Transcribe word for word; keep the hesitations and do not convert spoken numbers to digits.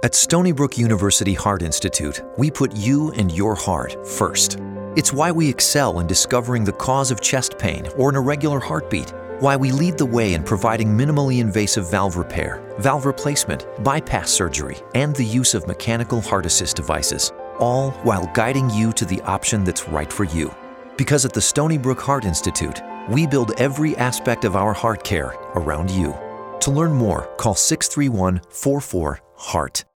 At Stony Brook University Heart Institute, we put you and your heart first. It's why we excel in discovering the cause of chest pain or an irregular heartbeat, why we lead the way in providing minimally invasive valve repair, valve replacement, bypass surgery, and the use of mechanical heart assist devices, all while guiding you to the option that's right for you. Because at the Stony Brook Heart Institute, we build every aspect of our heart care around you. To learn more, call six three one, four four, HEART.